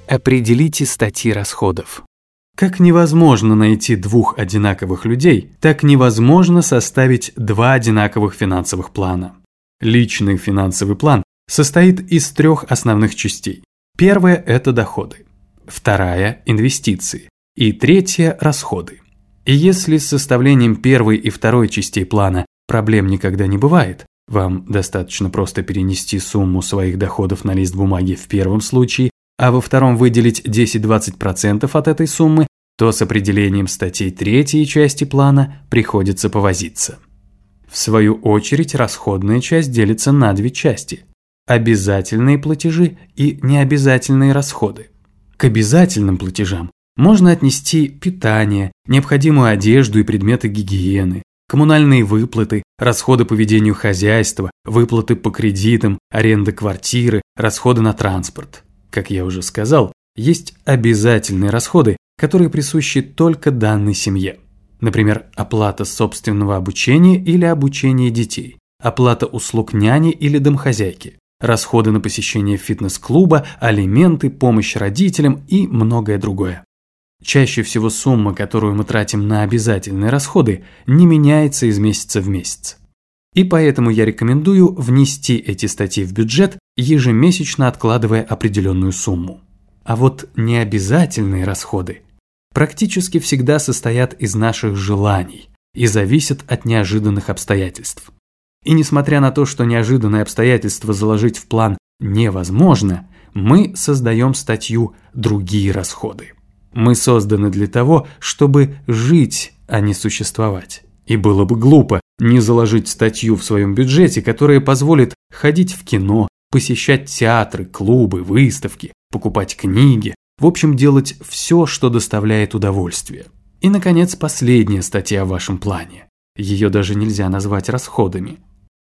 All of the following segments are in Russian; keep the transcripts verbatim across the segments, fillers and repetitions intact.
Определите статьи расходов. Как невозможно найти двух одинаковых людей, так невозможно составить два одинаковых финансовых плана. Личный финансовый план состоит из трех основных частей. Первая – это доходы. Вторая – инвестиции. И третья – расходы. И если с составлением первой и второй частей плана проблем никогда не бывает, вам достаточно просто перенести сумму своих доходов на лист бумаги в первом случае, а во втором выделить десять-двадцать процентов от этой суммы, то с определением статей третьей части плана приходится повозиться. В свою очередь, расходная часть делится на две части – обязательные платежи и необязательные расходы. К обязательным платежам можно отнести питание, необходимую одежду и предметы гигиены, коммунальные выплаты, расходы по ведению хозяйства, выплаты по кредитам, аренда квартиры, расходы на транспорт. Как я уже сказал, есть обязательные расходы, которые присущи только данной семье. Например, оплата собственного обучения или обучения детей, оплата услуг няни или домохозяйки, расходы на посещение фитнес-клуба, алименты, помощь родителям и многое другое. Чаще всего сумма, которую мы тратим на обязательные расходы, не меняется из месяца в месяц. И поэтому я рекомендую внести эти статьи в бюджет, ежемесячно откладывая определенную сумму. А вот необязательные расходы практически всегда состоят из наших желаний и зависят от неожиданных обстоятельств. И несмотря на то, что неожиданные обстоятельства заложить в план невозможно, мы создаем статью «Другие расходы». Мы созданы для того, чтобы жить, а не существовать. И было бы глупо не заложить статью в своем бюджете, которая позволит ходить в кино, посещать театры, клубы, выставки, покупать книги, в общем, делать все, что доставляет удовольствие. И, наконец, последняя статья в вашем плане. Ее даже нельзя назвать расходами.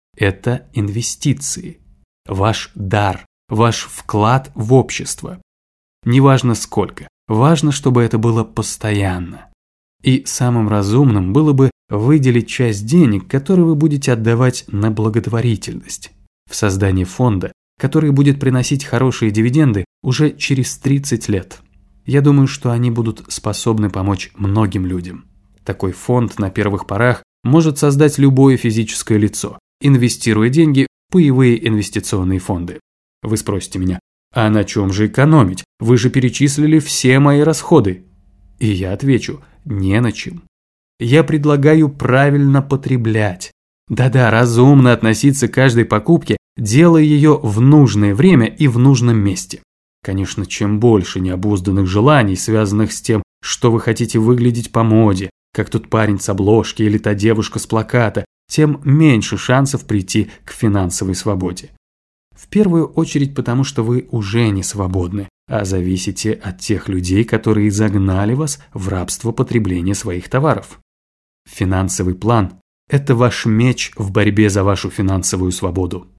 Это инвестиции. Ваш дар, ваш вклад в общество. Неважно сколько, важно, чтобы это было постоянно. И самым разумным было бы выделить часть денег, которые вы будете отдавать на благотворительность, в создание фонда, который будет приносить хорошие дивиденды уже через тридцать лет. Я думаю, что они будут способны помочь многим людям. Такой фонд на первых порах может создать любое физическое лицо, инвестируя деньги в паевые инвестиционные фонды. Вы спросите меня, а на чем же экономить? Вы же перечислили все мои расходы. И я отвечу, не на чем. Я предлагаю правильно потреблять. Да-да, разумно относиться к каждой покупке, делая ее в нужное время и в нужном месте. Конечно, чем больше необузданных желаний, связанных с тем, что вы хотите выглядеть по моде, как тот парень с обложки или та девушка с плаката, тем меньше шансов прийти к финансовой свободе. В первую очередь потому, что вы уже не свободны, а зависите от тех людей, которые загнали вас в рабство потребления своих товаров. Финансовый план – это ваш меч в борьбе за вашу финансовую свободу.